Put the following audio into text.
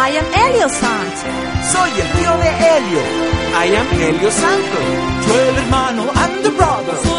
I am Elio Sant. Soy el tío de Elio. I am Elio Santo. Yo el hermano and the brother.